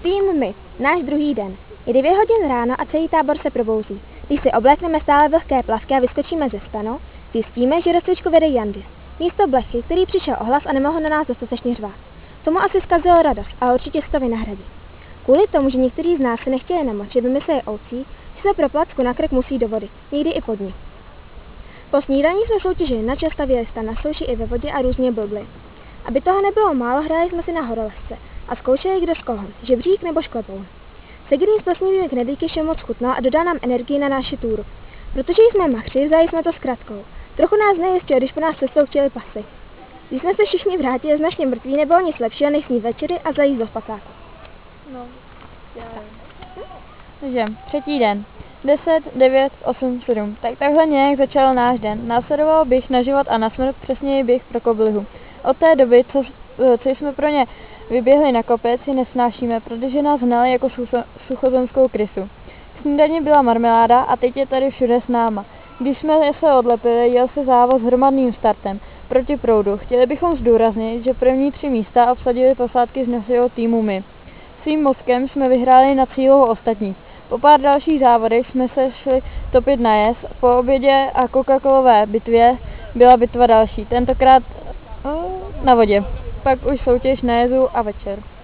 Tým My, náš druhý den. Je 9 hodin ráno a celý tábor se probouzí. Když si oblékneme stále vlhké plavky a vyskočíme ze stanu, zjistíme, že rozcvičku vede Jandis. Místo Blechy, který přišel ohlas a nemohl na nás dostatečně řvát. Tomu asi zkazilo radost a určitě si to vynahradí. Kvůli tomu, že některý z nás se nechtěli namočit, vymysleli Oucí, že se pro placku na krk musí do vody, někdy i pod ní. Po snídani jsme soutěžili na čas, stavěli stan na souši i ve vodě a různě blbli. Aby toho nebylo málo, hráli jsme si na horolezce a zkoušeli, kdo z koho, žebřík nebo šklepoun. Segrin s plesnivými knedlíky šel moc chutnal a dodal nám energii na naši túru. Protože jsme machři, vzali jsme to s kratkou. Trochu nás nejistil, když po nás cestou chtěli pasy. Když jsme se všichni vrátili značně mrtví, nebylo nic lepšího, než snít večery a zajíst do spacáku. Takže třetí den. 10, 9, 8, 7. Tak takhle nějak začal náš den. Následoval běh na život a na smrt, přesněji běh pro koblihu. Od té doby, co jsme pro ně vyběhli na kopec, je nesnášíme, protože nás hnali jako suchozemskou krysu. K snídani byla marmeláda a teď je tady všude s náma. Když jsme se odlepili, jel se závod s hromadným startem proti proudu. Chtěli bychom zdůraznit, že první 3 místa obsadili posádky z našeho týmu My. Svým mozkem jsme vyhráli na cílu ostatních. Po pár dalších závodech jsme se šli topit na jez. Po obědě a Coca-Colové bitvě byla bitva další, tentokrát na vodě. Pak už soutěž na jezu a večer.